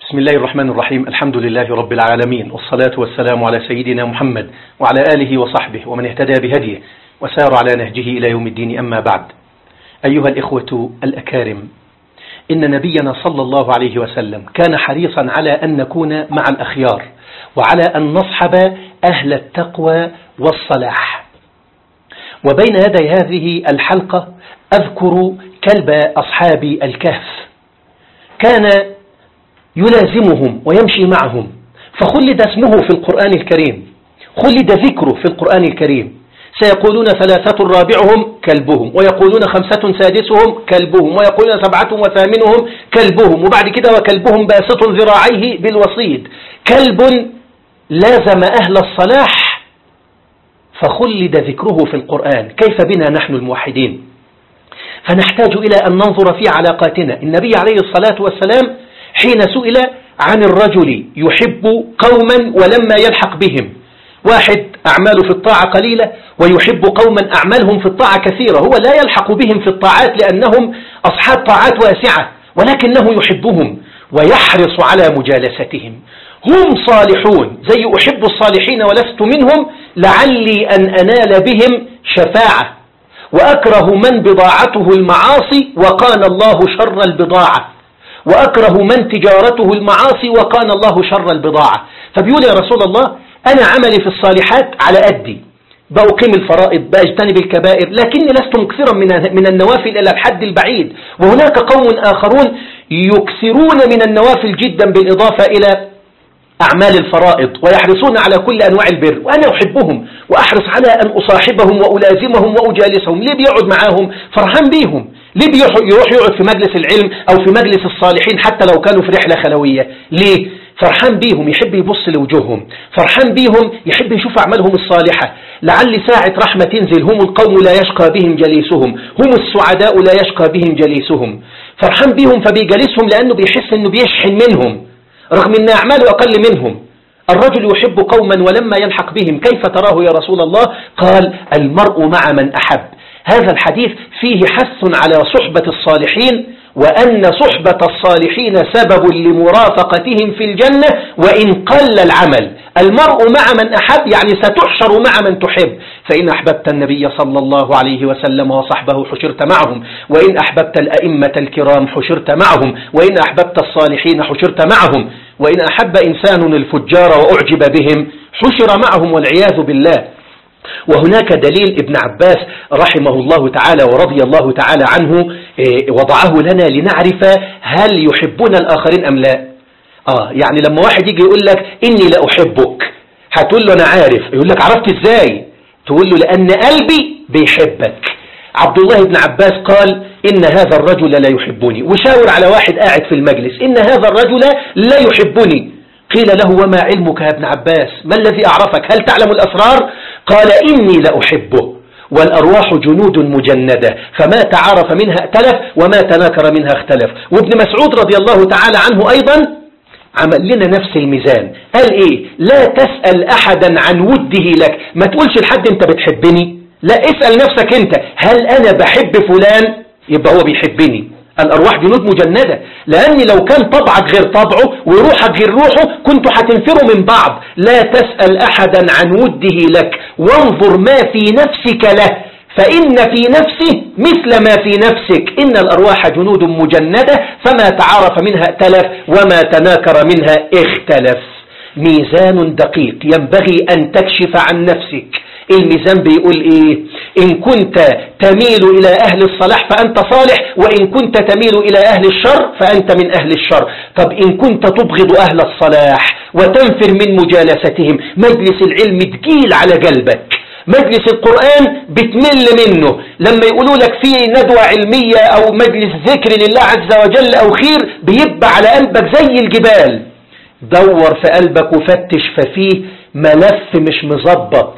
بسم الله الرحمن الرحيم. الحمد لله رب العالمين، والصلاة والسلام على سيدنا محمد وعلى آله وصحبه ومن اهتدى بهديه وسار على نهجه إلى يوم الدين. أما بعد، أيها الإخوة الأكارم، إن نبينا صلى الله عليه وسلم كان حريصا على أن نكون مع الأخيار وعلى أن نصحب أهل التقوى والصلاح. وبين يدي هذه الحلقة أذكر كلب أصحاب الكهف، كان يلازمهم ويمشي معهم، فخلد اسمه في القرآن الكريم، خلد ذكره في القرآن الكريم. سيقولون 3 رابعهم كلبهم، ويقولون 5 سادسهم كلبهم، ويقولون 7 وثامنهم كلبهم، وبعد كده وكلبهم باسط ذراعيه بالوصيد. كلب لازم أهل الصلاح فخلد ذكره في القرآن. كيف بنا نحن الموحدين؟ فنحتاج إلى أن ننظر في علاقاتنا. النبي عليه الصلاة والسلام حين سئل عن الرجل يحب قوما ولما يلحق بهم، واحد أعماله في الطاعة قليلة ويحب قوما أعمالهم في الطاعة كثيرة، هو لا يلحق بهم في الطاعات لأنهم أصحاب طاعات واسعة، ولكنه يحبهم ويحرص على مجالستهم. هم صالحون، زي أحب الصالحين ولست منهم لعلي أن أنال بهم شفاعة، وأكره من بضاعته المعاصي وقال الله شر البضاعة، وأكره من تجارته المعاصي وقال الله شر البضاعة. فبيقول يا رسول الله، أنا عملي في الصالحات على أدي، بأقيم الفرائض، بأجتنب الكبائر، لكني لست مكثرا من النوافل إلى الحد البعيد. وهناك قوم آخرون يكثرون من النوافل جدا بالإضافة إلى أعمال الفرائض، ويحرصون على كل أنواع البر، وأنا أحبهم وأحرص على أن أصاحبهم وألازمهم وأجالسهم. ليه بيقعد معاهم؟ فرحان بيهم. ليه يروح يقعد في مجلس العلم أو في مجلس الصالحين حتى لو كانوا في رحلة خلوية؟ ليه؟ فرحان بيهم، يحب يبص لوجوههم، فرحان بيهم، يحب يشوف أعمالهم الصالحة. لعل ساعة رحمة تنزل هم القوم لا يشقى بهم جليسهم، هم السعداء لا يشقى بهم جليسهم. فرحان بيهم فبيجلسهم لأنه بيحس أنه بيشحن منهم رغم أن أعماله أقل منهم. الرجل يحب قوما ولما يلحق بهم، كيف تراه يا رسول الله؟ قال المرء مع من أحب. هذا الحديث فيه حث على صحبة الصالحين، وأن صحبة الصالحين سبب لمرافقتهم في الجنة وإن قل العمل. المرء مع من أحب يعني ستحشر مع من تحب، فإن أحببت النبي صلى الله عليه وسلم وصحبه حشرت معهم، وإن أحببت الأئمة الكرام حشرت معهم، وإن أحببت الصالحين حشرت معهم، وإن أحب إنسان الفجار وأعجب بهم حشر معهم والعياذ بالله. وهناك دليل ابن عباس رحمه الله تعالى ورضي الله تعالى عنه وضعه لنا لنعرف هل يحبون الآخرين أم لا. يعني لما واحد يجي يقول لك إني لا أحبك، هتقول له أنا عارف. يقول لك عرفت إزاي؟ تقول له لأن قلبي بيحبك. عبد الله بن عباس قال إن هذا الرجل لا يحبني، وشاور على واحد قاعد في المجلس، إن هذا الرجل لا يحبني. قيل له وما علمك يا ابن عباس؟ ما الذي أعرفك؟ هل تعلم الأسرار؟ قال إني لأحبه، والأرواح جنود مجندة، فما تعارف منها ائتلف وما تناكر منها اختلف. وابن مسعود رضي الله تعالى عنه أيضا عمل لنا نفس الميزان. قال إيه؟ لا تسأل أحدا عن وده لك، ما تقولش لحد أنت بتحبني، لا، اسأل نفسك أنت، هل أنا بحب فلان؟ يبقى هو بيحبني. الأرواح جنود مجندة، لأن لو كان طبعك غير طبعه وروحك غير روحه كنتوا هتنفروا من بعض. لا تسأل أحدا عن وده لك، وانظر ما في نفسك له، فإن في نفسه مثل ما في نفسك. إن الأرواح جنود مجندة، فما تعارف منها ائتلف وما تناكر منها اختلف. ميزان دقيق ينبغي أن تكشف عن نفسك. الميزان بيقول إيه؟ إن كنت تميل إلى أهل الصلاح فأنت صالح، وإن كنت تميل إلى أهل الشر فأنت من أهل الشر. طب إن كنت تبغض أهل الصلاح وتنفر من مجالستهم، مجلس العلم تقيل على قلبك، مجلس القرآن بتمل منه، لما يقولوا لك فيه ندوة علمية أو مجلس ذكر لله عز وجل أو خير بيبقى على قلبك زي الجبال. دور في قلبك وفتش، ففيه ملف مش مظبط،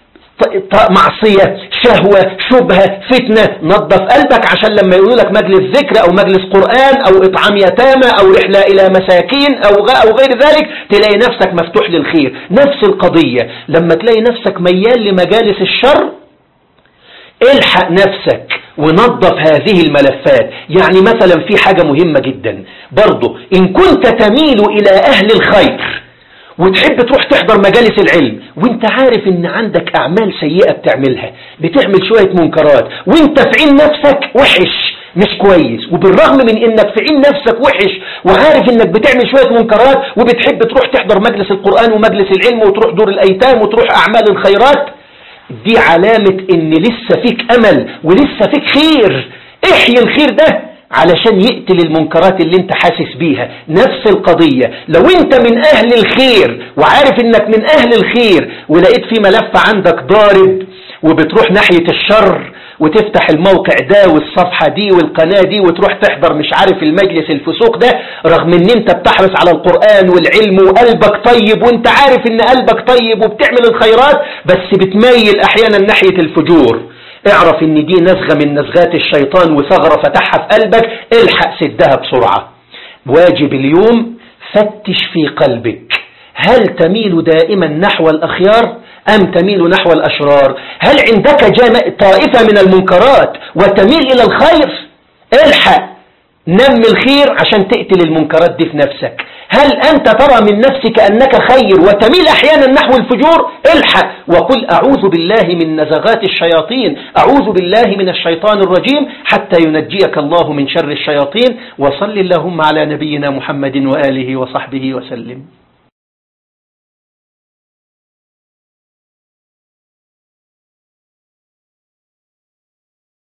معصية، شهوة، شبهة، فتنة. نظف قلبك عشان لما يقولوا لك مجلس ذكر أو مجلس قرآن أو إطعام يتامى أو رحلة إلى مساكين أو غير ذلك تلاقي نفسك مفتوح للخير. نفس القضية لما تلاقي نفسك ميال لمجالس الشر، الحق نفسك ونظف هذه الملفات. يعني مثلا في حاجة مهمة جدا برضو، إن كنت تميل إلى أهل الخير وتحب تروح تحضر مجالس العلم وانت عارف ان عندك اعمال سيئة بتعملها، بتعمل شوية منكرات وانت في عين نفسك وحش مش كويس، وبالرغم من انك في عين نفسك وحش وعارف انك بتعمل شوية منكرات وبتحب تروح تحضر مجلس القرآن ومجلس العلم وتروح دور الايتام وتروح اعمال الخيرات، دي علامة ان لسه فيك امل ولسه فيك خير. احيي الخير ده علشان يقتل المنكرات اللي انت حاسس بيها. نفس القضية، لو انت من اهل الخير وعارف انك من اهل الخير ولقيت في ملف عندك ضارب وبتروح ناحية الشر وتفتح الموقع ده والصفحة دي والقناة دي وتروح تحضر مش عارف المجلس الفسوق ده، رغم ان انت بتحرص على القرآن والعلم وقلبك طيب وانت عارف ان قلبك طيب وبتعمل الخيرات، بس بتميل احيانا ناحية الفجور، اعرف ان دي نزغة من نزغات الشيطان وثغرة فتحها في قلبك، الحق سدها بسرعة. واجب اليوم فتش في قلبك، هل تميل دائما نحو الأخيار أم تميل نحو الأشرار؟ هل عندك طائفة من المنكرات وتميل إلى الخير؟ الحق نمي الخير عشان تقتل المنكرات دي في نفسك. هل أنت ترى من نفسك أنك خير وتميل أحيانا نحو الفجور؟ الحق وقل أعوذ بالله من نزغات الشياطين، أعوذ بالله من الشيطان الرجيم، حتى ينجيك الله من شر الشياطين. وصل اللهم على نبينا محمد وآله وصحبه وسلم.